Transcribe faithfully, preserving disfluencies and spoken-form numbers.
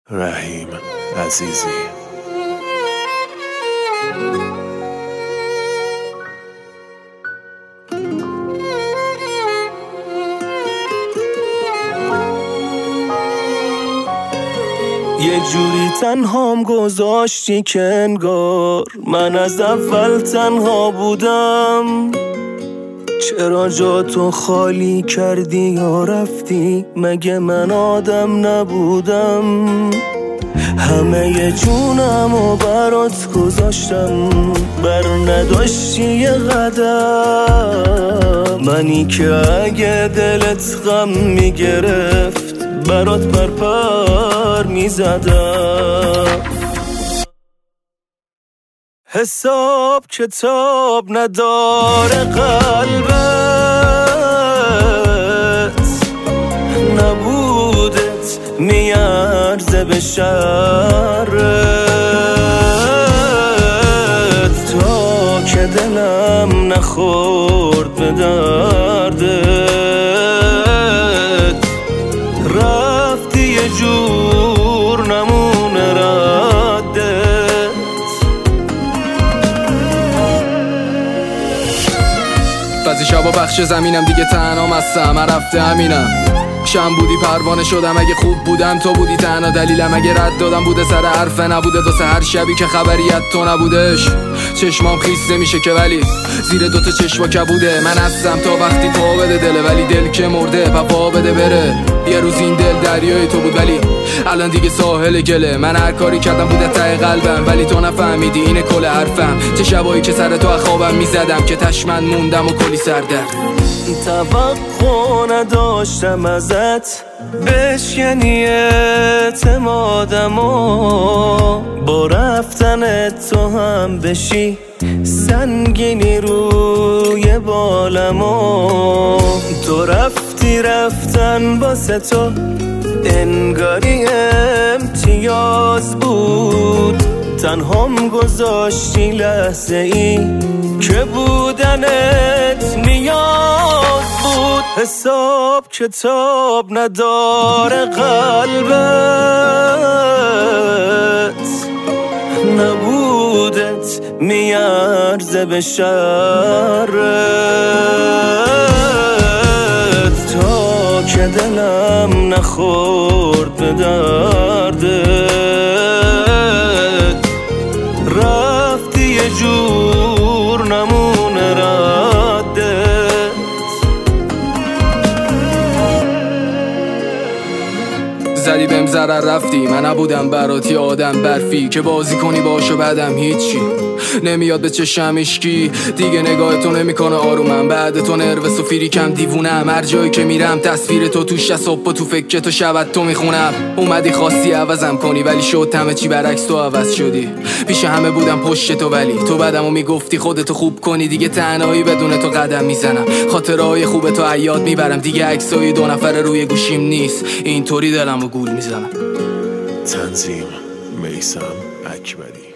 رحیم عزیزی. یه جوری تنهام گذاشتی که انگار من از اول تنها بودم. چرا جا تو خالی کردی یا رفتی؟ مگه من آدم نبودم؟ همه جونم و برات گذاشتم، بر نداشتی یه قدم. منی که اگه دلت غم میگرفت برات پرپر میزدم. حساب کتاب نداره قلبت، نبودت میارزه به شرت. تا که دلم نخورد به دردت، رفتی یه جور نمونه ردت. بعضی شبا بخش زمینم دیگه تنهام هستم، من رفته همینم. شم بودی پروانه شدم، اگه خوب بودم تو بودی تنها دلیلم. اگه رد دادم بوده سر حرفه نبوده، تا سحر شبی که خبری از تو نبودش. چشمام خیس نمیشه که ولی زیر دوتا چشما کبوده. من هستم تا وقتی پا بده دله، ولی دل که مرده پا بده بره. یه روز این دل دریای تو بود ولی الان دیگه ساحل گله. من هر کاری کردم بوده ته قلبم، ولی تو نفهمیدی اینه کل حرفم. چه شبایی که سر تو خوابم میزدم که تشمن موندم و کلی سردرد. توقع نداشتم ازت بشکنی اعتمادم و با رفتن تو هم بشی سنگینی روی بالم. و تو رفتی رفتن واسه تو انگاری امتیاز بود. تنهام گذاشتی لحظه ای که بودنت نیاز بود. حساب کتاب نداره قلبت، نبودت میارزه به شرت. تا که دلم نخورد به دردت، رفتی یه جور نمونه ردت. زدی بهم ضرر رفتی، من نبودم براتی آدم برفی که بازی کنی باشو بعدم هیچی نمیاد به چشم اشکی. دیگه نگاه تو نمیکنه آرومم، بعد تو نروس و فیری کم دیوونم. هر جایی که میرم تصویر تو توش صبح و تو فکر تو شبت تو میخونم. اومدی خواستی عوضم کنی ولی شد همه چی برعکس، تو عوض شدی. پیش همه بودم پشت تو ولی تو بعدمو میگفتی خودتو خوب کنی. دیگه تنهایی بدون تو قدم میزنم، خاطرهای خوب تو عیاد میبرم. دیگه عکسای دو نفر روی گوشیم نیست، اینطوری دلمو گول میزنم. تنظیم میثم اکبری.